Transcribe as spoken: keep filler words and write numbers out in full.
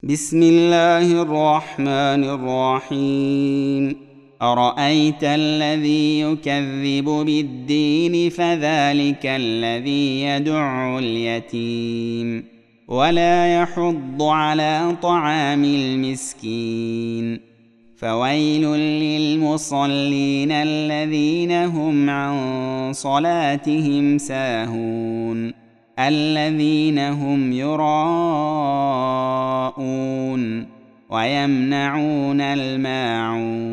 بسم الله الرحمن الرحيم أرأيت الذي يكذب بالدين فذلك الذي يدع اليتيم ولا يحض على طعام المسكين فويل للمصلين الذين هم عن صلاتهم ساهون الذين هم يراءون ويمنعون الماعون